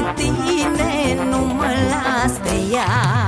de tine, nu mă las de ea.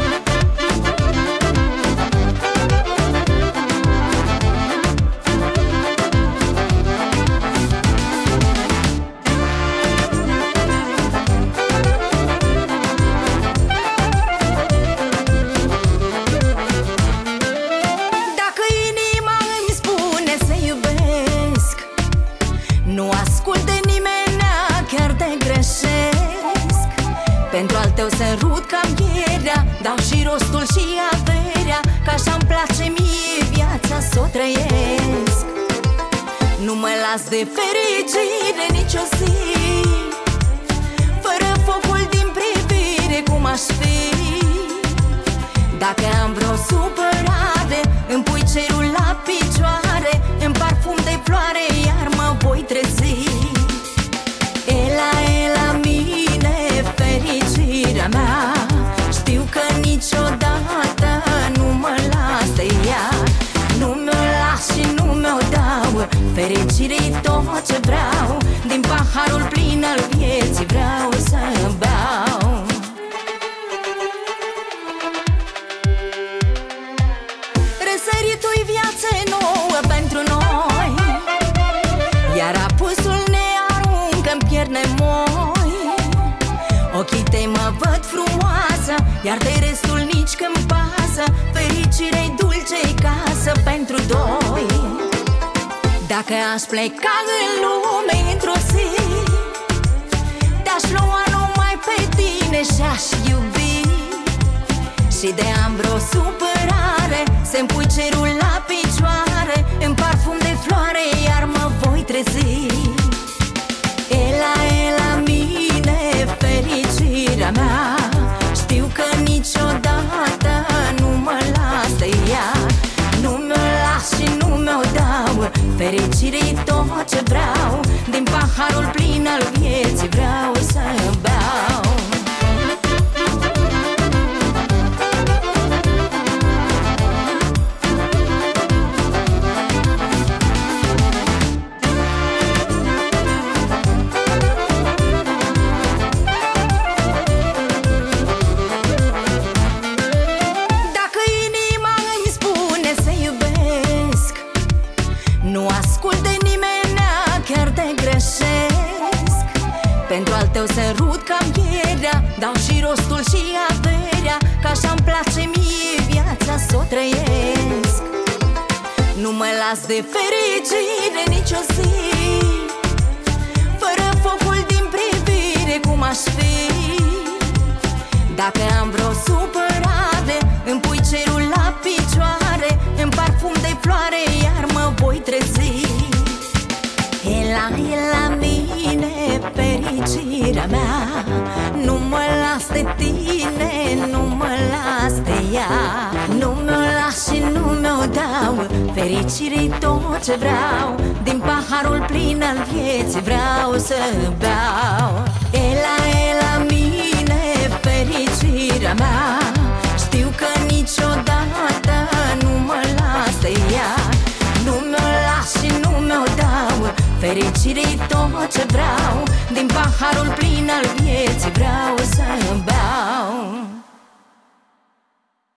Nu ascult de nimenea, chiar te greșesc. Pentru al tău sărut ca vierea, dau și rostul și averea, că așa-mi place mie viața s-o trăiesc. Nu mă las de fericire nici o zi, fără focul din privire cum aș fi. Dacă am vreo supărare, îmi pui cerul la picioare, în parfum de floare, iar mă voi trezi. E la mine fericirea mea, știu că niciodată nu mă las de ea. Nu mi-o las și nu mi-o dau, fericire-i tot ce vreau, din paharul plin al vieții vreau să beau. Răsăritul-i viață nouă pentru noi, iar apusul ne aruncă în pierd nemoi. Ochii tăi mă văd frumoasă, iar de restul nici când pasă, fericire-i dulce-i casă pentru doi. Dacă aș pleca în lume într-o zi, te-aș lua numai pe tine și-aș iubi. Și de am vreo supărare, să-mi pui cerul la picioare, în parfum de floare, iar mă voi trezi. E la mine fericirea mea, știu că niciodată nu mă las de ea. Nu mi-o las și nu mi-o dau, fericire-i tot ce vreau, din paharul plin al vieții vreau să beau. Nu ascult de nimenea, chiar te greșesc. Pentru al tău sărut ca vierea, dau și rostul și averea, că așa-mi place mie viața s-o trăiesc. Nu mă las de fericire nici o zi, fără focul din privire cum aș fi. Dacă am vreo supărare, îmi pui cerul la picioare, în parfum de floare, iar mă voi trezi. E la mine fericirea mea, nu mă las de tine, nu mă las de ea. Nu mi-o las și nu mi-o dau, fericire-i tot ce vreau, din paharul plin al vieții vreau să beau. E la mine fericirea mea, știu că niciodată nu mă las de ea. Nu mi-o las și nu mi-o dau, fericire-i tot ce vreau, din paharul plin al vieții